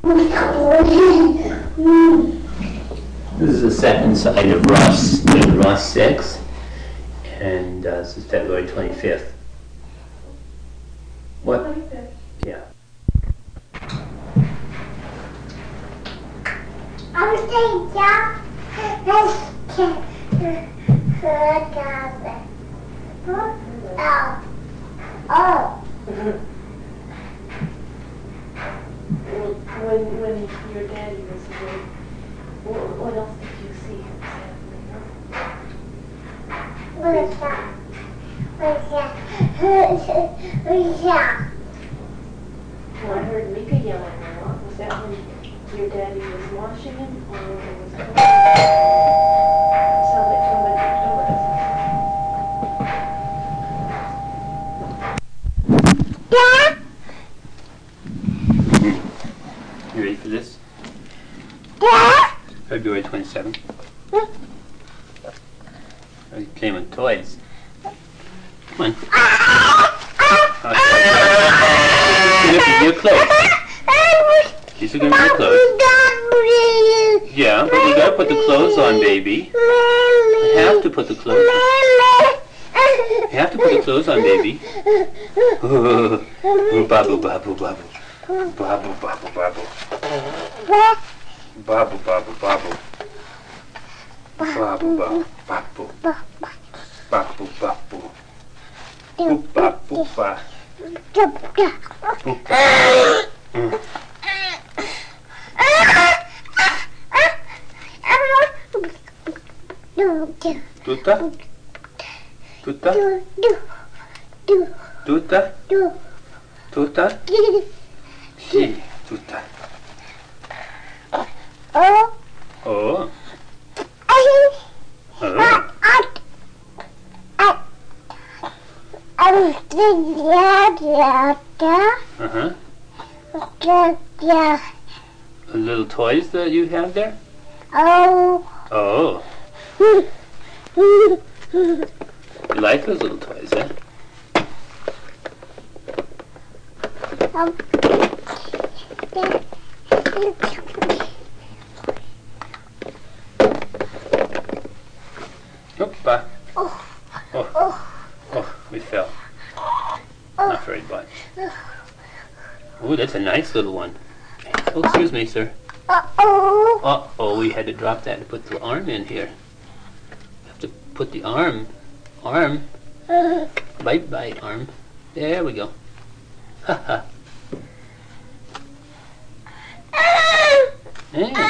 This is the second side of Ross 6, and this is February 25th. What? 25th. Yeah. I'm saying, yeah. Oh. When your daddy was away, what else did you see him say? Well, I heard Mika yelling a lot. Was that when your daddy was washing him, or it was sounded like somebody told us? Yeah. You ready for this? Yeah. February 27th. Are you playing with toys? Come on. You're close. These are going to be close. Yeah, but we got to put the clothes on, baby. You have to put the clothes on. You have to put the clothes on, baby. Babu, babu, babu. Babu, babu, babu. Babu, babu, babu. Babu, babu, babu. Babu, babu. Boopa, boopa. Tuta? Tuta? Tuta? Tuta? Si, tuta. Oh. Oh. Uh-huh. The little toys that you have there? Oh. Oh. You like those little toys, eh? Opa. Oh, we fell. Not very much. Oh, that's a nice little one. Oh, excuse me, sir. Uh-oh, we had to drop that to put the arm in here. We have to put the arm. Bye-bye, arm. There we go. Ha-ha. Yeah.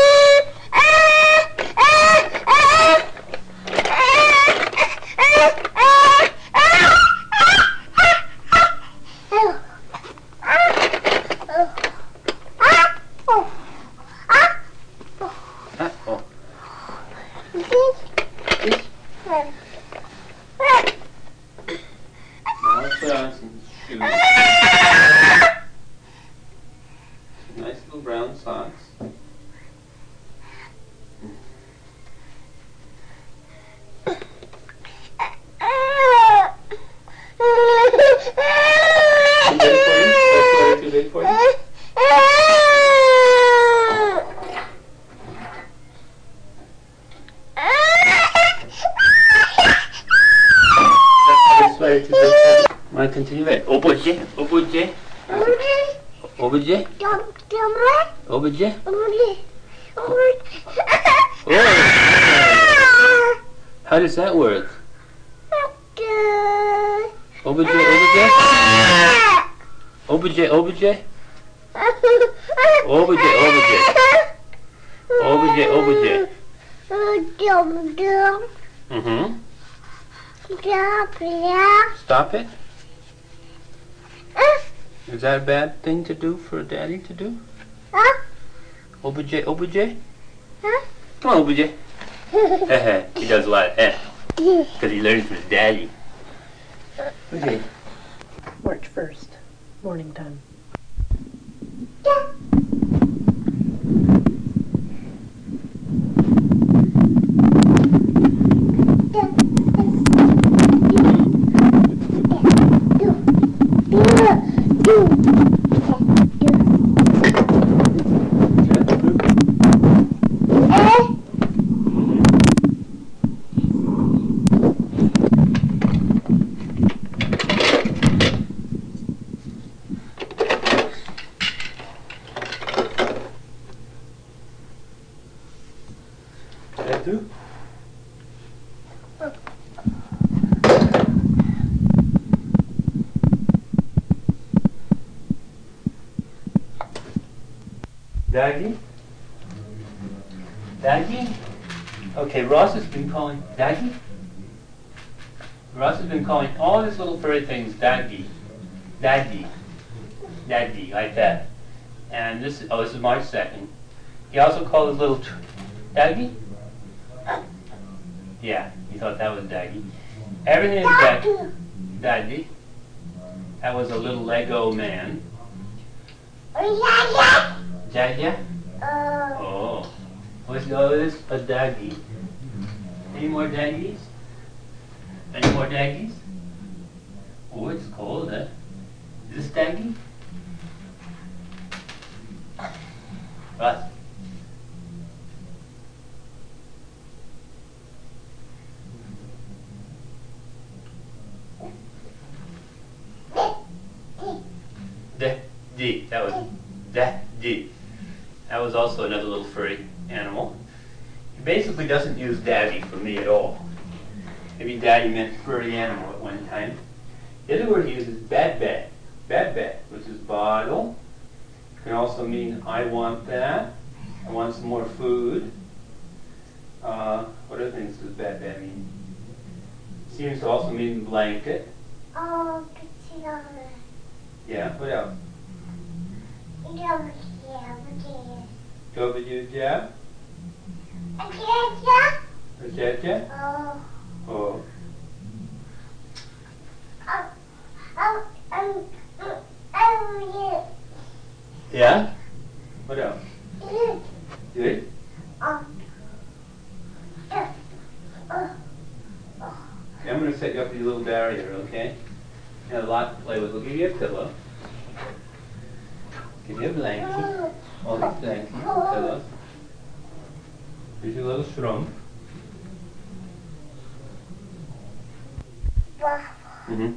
Nice little brown socks. Too big for you? Want to continue it? Obuje? Obuje? Obuje? Obuje? Oh. How does that work? Obuje? Obuje? Obuje? Obuje? Obuje? Mm-hmm. Stop it? Is that a bad thing to do for a daddy to do? Obuje? Come on, Obuje. He does a lot of because he learns from his daddy. Okay. March 1st, morning time. go through? Daggy? Daggy? Okay, Ross has been calling Daggy? Ross has been calling all these little furry things Daggy. Daggy. Daggy, like that. And this is March 2nd. He also called his little Daggy? Yeah, he thought that was Daggy. Everything is Daggy. Daggy. That was a little Lego man. Jaja? Oh. What's this? A Daggy. Any more Daggies? Any more Daggies? Oh, it's cold, huh? Is this Daggy? What? That was Daddy. That was also another little furry animal. He basically doesn't use daddy for me at all. Maybe daddy meant furry animal at one time. The other word he uses is bad, which is bottle. It can also mean I want that. I want some more food. What other things does bad mean? Seems to also mean blanket. Oh, Yeah, what else? W, jab? Jaja? Oh. Yeah? What else? Good? Okay, I'm going to set you up with your little barrier, okay? You have a lot to play with. We'll give you a pillow. Give you a blankie. All these blankets, pillows. Here's your little shroom. Mm-hmm.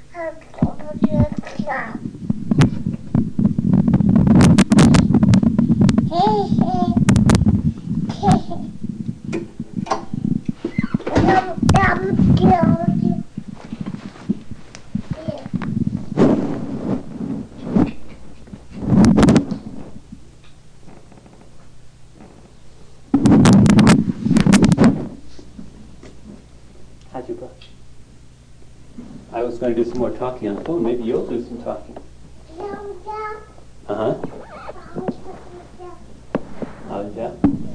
I was going to do some more talking on the phone. Maybe you'll do some talking. Uh-huh. Yeah.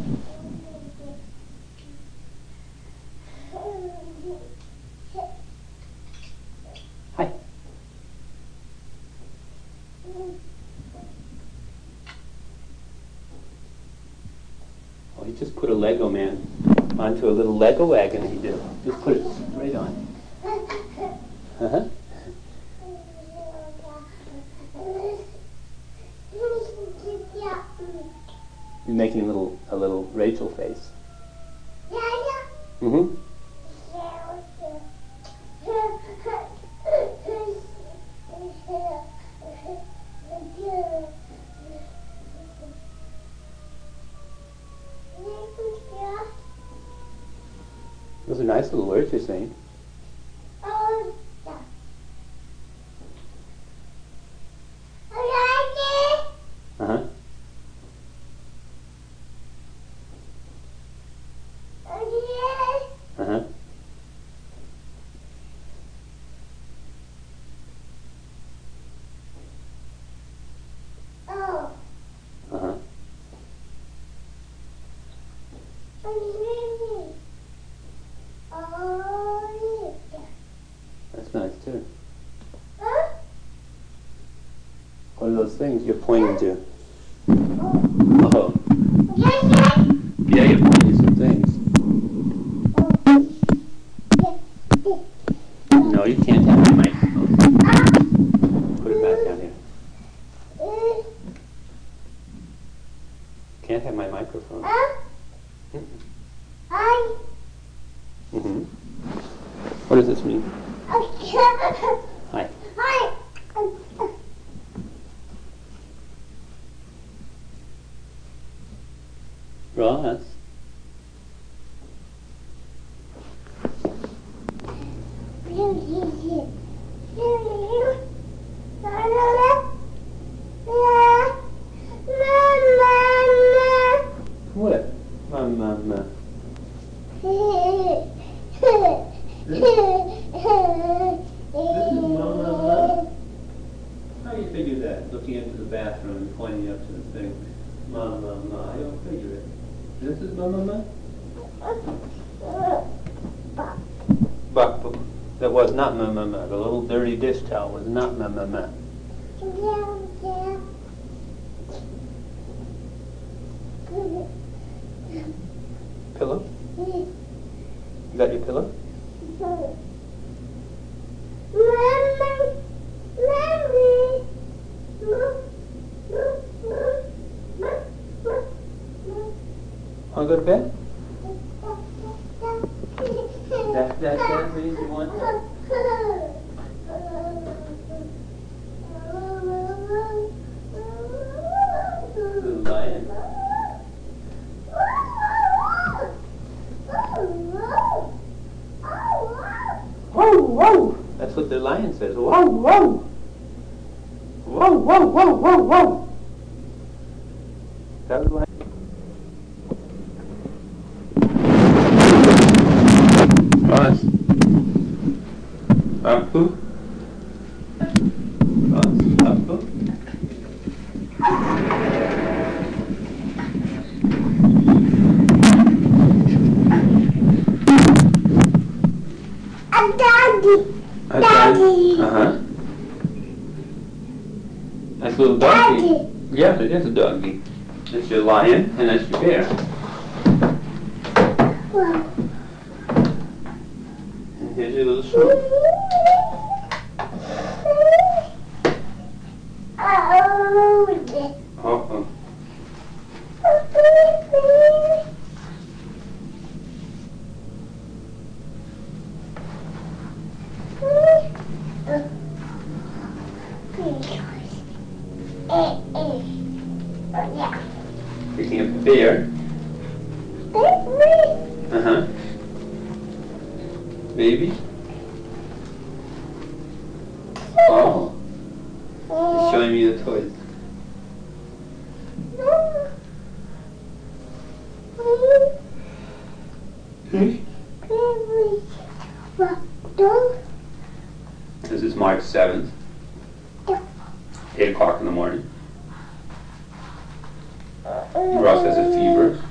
Hi. Oh, he just put a Lego man onto a little Lego wagon he did. Just put it straight on. Uh-huh. He's making a little Rachel face. Mm-hmm. Those are nice little words you're saying. Uh-huh. Uh-huh. Uh-huh. That's nice too. What are those things you're pointing to? Oh. Yeah, you're pointing to some things. No, you can't have my microphone. Put it back down here. Can't have my microphone. Mm-hmm. What does this mean? Hi. Ross? and pointing up to the thing. Mama, ma, you'll figure it. This is mama, ma? Buck. That was not mama. The little dirty dish towel was not mama. Pillow? Is that your pillow? Want to go to bed? That means you want that? Little lion. Whoa, whoa! That's what the lion says. Whoa, whoa! Whoa, whoa, whoa, whoa, whoa! That was the lion. Ross. Apu? Ross, Apu? A doggy. Doggy. Uh-huh. That's a little doggy. Yes, it is a doggy. That's your lion, and that's your bear. Whoa. And here's your little shrimp. Uh-oh. Picking up the bear. Uh-huh. Baby. Oh. He's showing me the toys. This is March 7th. 8 o'clock in the morning. Ross has a fever.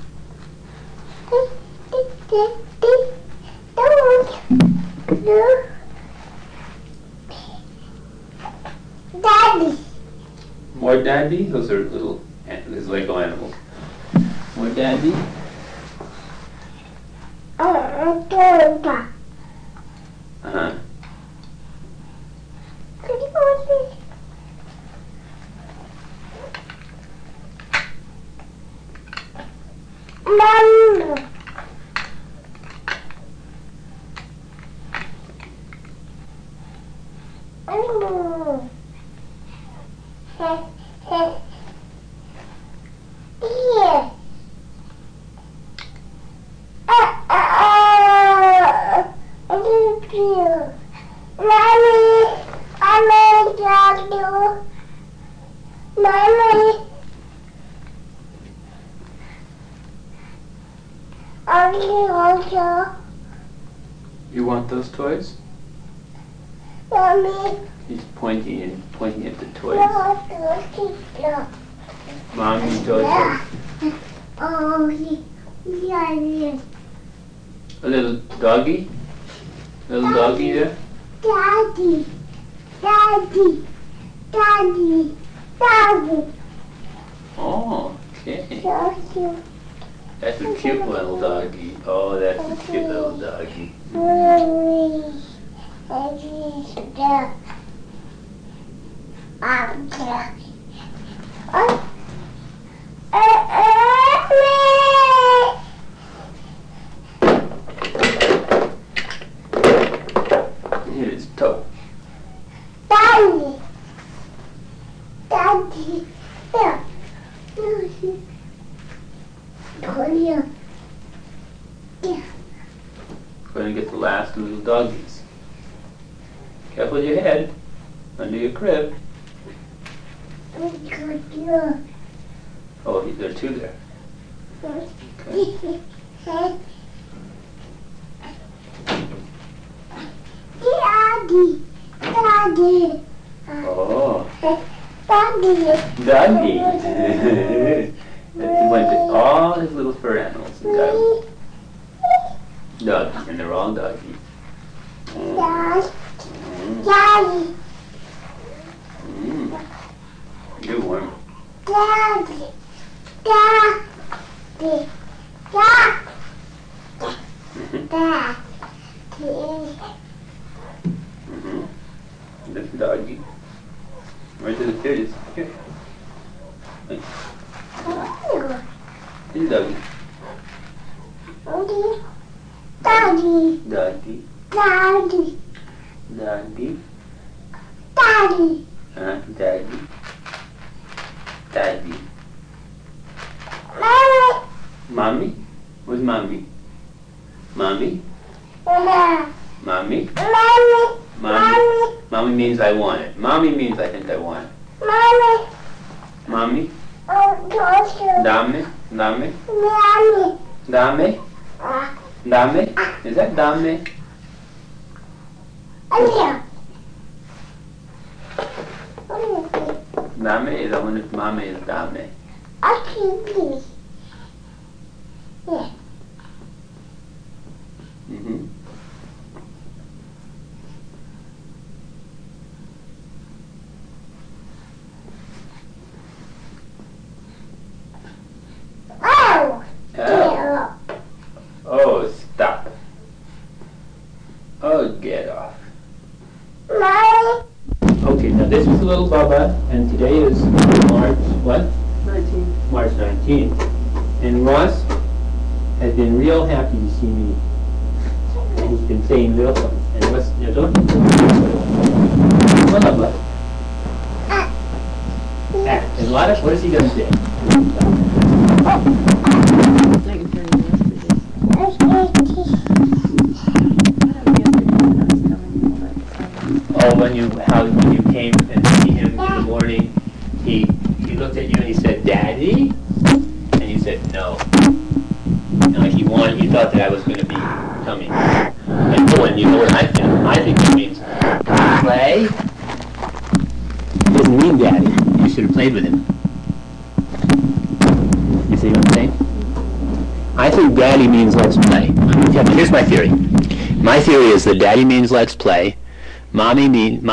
Daddy. More daddy? Those are little, his Lego animals. More daddy? Uh-huh. Mom. Yeah. Mommy, I made you. Mommy, also. You want those toys? Mommy, He's pointing at the toys. no. Mommy toys. Oh, yeah. A little doggy? Little doggy there? Daddy. Oh, okay. Daddy. That's a cute little doggy. Oh, that's a cute little doggy. Mommy. Here's his toe. Daddy. Yeah. Going to get the last little doggies. Careful with your head. Under your crib. Oh, there are two there. Okay. Daddy. Oh. Daddy. Doggy. He went to all his little fur animals and got them. Doggy, and they're all doggy. Dad. Daddy. You're warm. Daddy. Daddy. Daddy. Daddy. That's doggy. Where's the fairies? Here. Here's doggy. Daddy. Doggy. Daddy. Doggy. Daddy. Daddy. Daddy. Mommy. Mommy? Where's mommy? Mommy? Mama. Mommy? Mommy. Mommy? Mommy means I want it. Mommy means I think I want it. Mommy. Mommy? Oh, Joshua. Dame? Dame? Mommy. Dame? Dame? Is that dame? Anya. Dame is, I wonder if mama is dame. Okay, please. Yeah. Mm-hmm. Oh. Oh. Oh, stop. Oh, get off. Mommy. Okay, now this is little Bubba, and today is March, what? 19. March 19th. And Ross has been real happy to see me. And he's been saying little things. And what's, you don't Bubba. There's a lot of, what is he going to say? I can turn the rest of this. Oh, when you came and see him in the morning, he looked at you and he said, "Daddy," and you said no. And like he thought that I was going to be coming. And oh, and you know what I think? I think it means play. It doesn't mean daddy. You should have played with him. You see what I'm saying? I think daddy means let's play. Here's my theory. My theory is that daddy means let's play. Mommy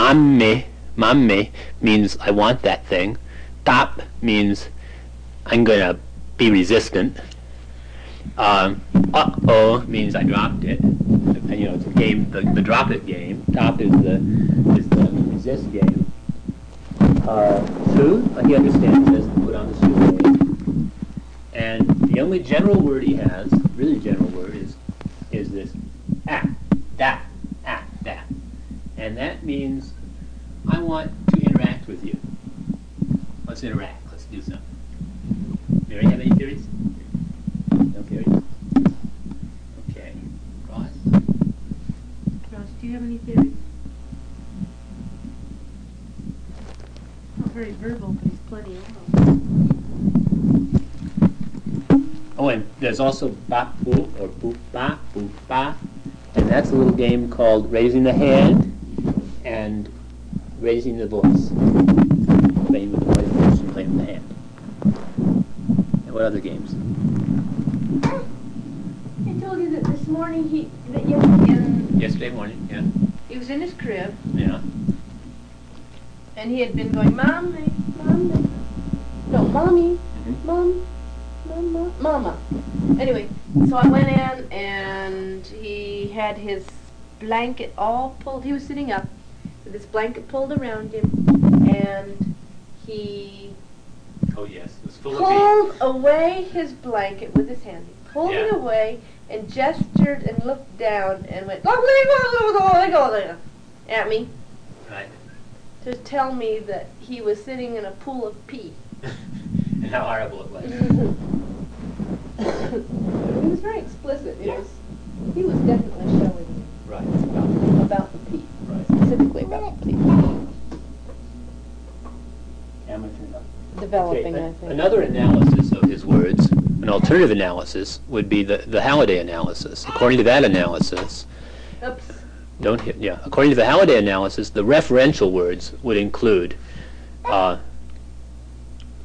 means I want that thing. Top means I'm gonna be resistant. Uh-oh means I dropped it. And, you know, it's a game, the drop it game. Top is the resist game. Shoe, he understands this, put on the shoe game. And the only general word he has, really general word, is this that. And that means I want to interact with you. Let's interact. Let's do something. Mary, have any theories? No theories? Okay. Ross? Ross, do you have any theories? Not very verbal, but he's plenty of. Oh, and there's also bop boop or boop ba, and that's a little game called raising the hand and raising the voice. Playing with the voice and playing with the hand. And what other games? I told you that this morning Yesterday morning, yeah. he was in his crib Yeah. and he had been going, Mommy, Mommy. No, Mommy, Mom, Mama, Mama. Anyway, so I went in and he had his blanket all pulled. He was sitting up with his blanket pulled around him, and he Oh yes, it was full of beans. pulled away his blanket with his hand. He pulled it Yeah. away and gestured and looked down and went at me Right. to tell me that he was sitting in a pool of pee. And how horrible it was. He was very explicit. Yeah. He was definitely showing me Right. about the pee, Right. specifically about the pee. Camera turned up. Developing, Okay, I think. another analysis of his words, an alternative analysis, would be the Halliday analysis. According to that analysis, Oops. according to the Halliday analysis, the referential words would include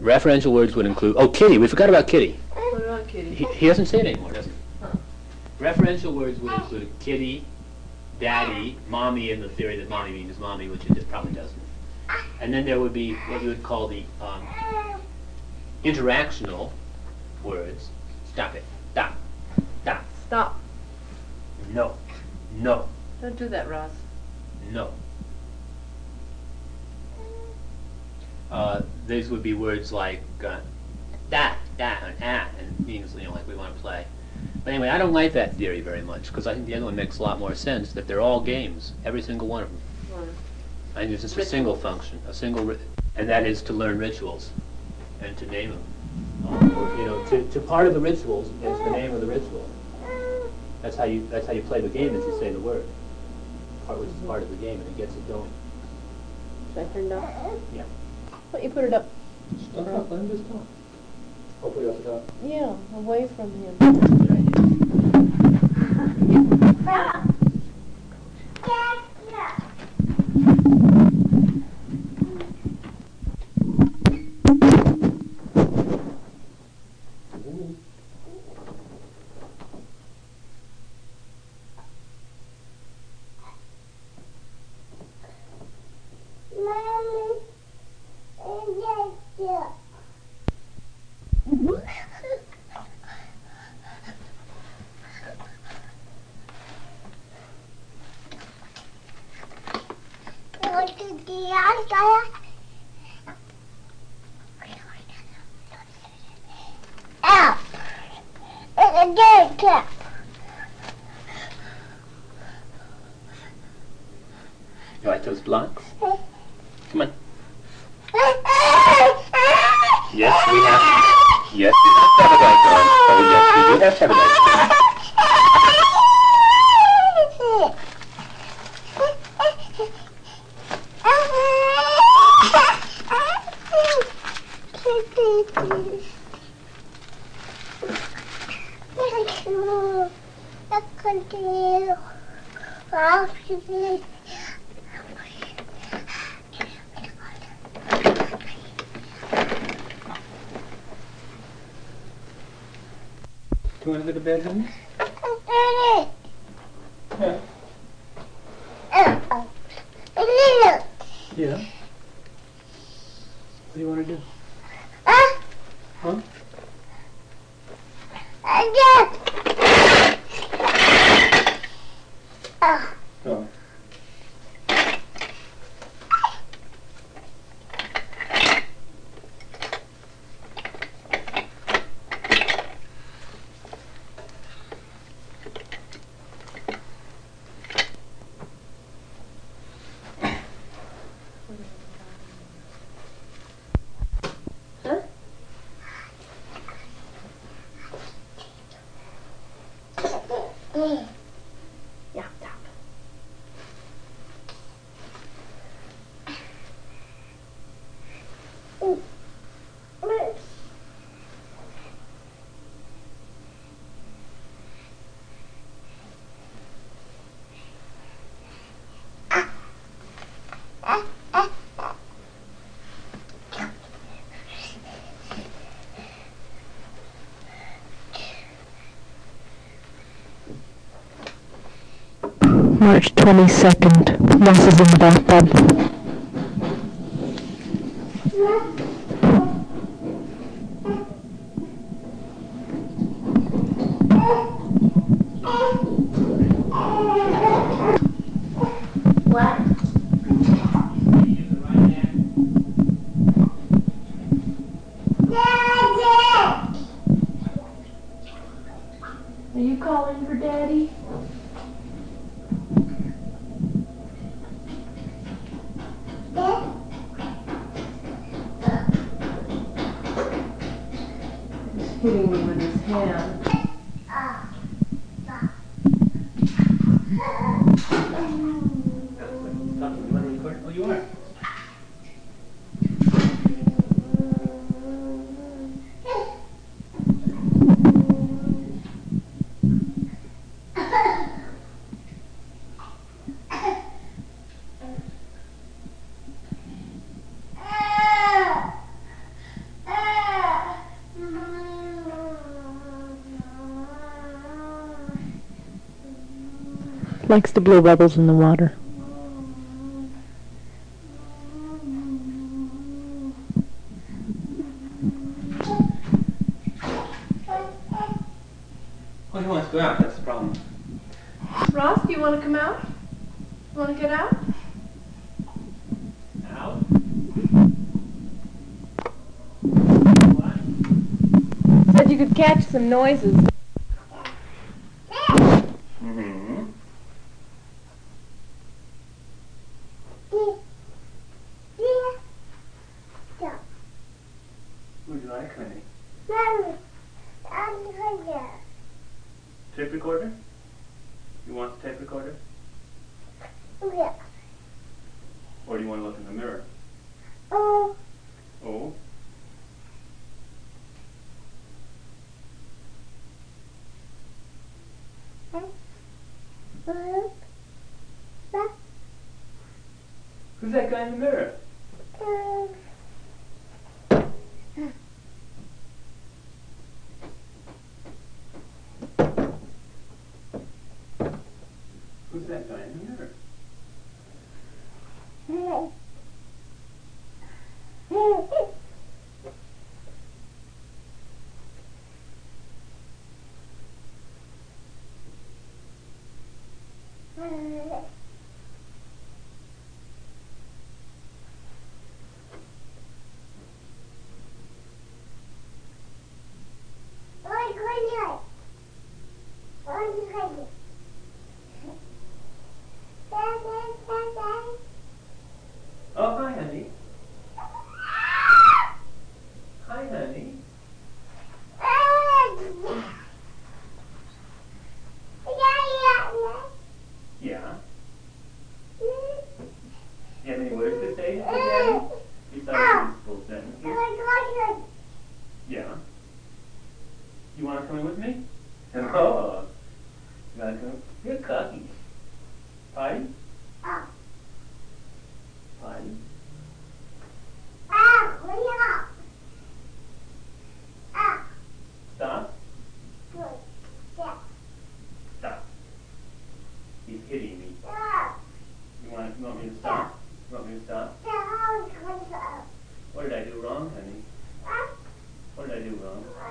Referential words would include, oh, kitty, we forgot about kitty. What about kitty? He doesn't say it anymore, does he? Huh. Referential words would include kitty, daddy, mommy, in the theory that mommy means mommy, which it probably doesn't. And then there would be what you would call the interactional words. Stop it. Stop. Stop. Stop. No. No. Don't do that, Ross. No. These would be words like da, and ah, and means, like we want to play. But anyway, I don't like that theory very much, because I think the other one makes a lot more sense, that they're all games, every single one of them. I think it's just a single function, and that is to learn rituals and to name them. To part of the rituals is the name of the ritual. That's how you play the game, is you say the word, which is part of the game, and it gets it going. Should I turn it up? Yeah. Why don't you put it up? Let him just talk. Oh, put it up the top. Yeah, away from him. Good idea. You like those blocks? Come on. Yes, we have. Yes, we have to have a light on. Oh, yes, we do have to have a light on. Do you want to go to bed, honey? Yeah. Yeah. What do you want to do? Huh? Oh. Yeah, stop. March 22nd. Ross is in the bathtub. Are you calling for Daddy? He's hitting me with his hand. Oh, you are. Likes to blow bubbles in the water. Oh, he wants to go out. That's the problem. Ross, do you want to come out? You want to get out? Out? Said you could catch some noises. Mm-hmm. What would you like, honey? Tape recorder? You want the tape recorder? Yeah. Or do you want to look in the mirror? Oh. Oh? Who's that guy in the mirror? Who's that guy in the mirror? Oh, hi, honey. Hi, honey. Yeah. Do you have any words to say to Daddy? Besides these full sentences? Yeah. You want to come in with me? Oh. You want to come? You're cocky. Potty? Potty? Stop? Stop. He's hitting me. You want me to stop? You want me to stop? What did I do wrong, honey? What did I do wrong?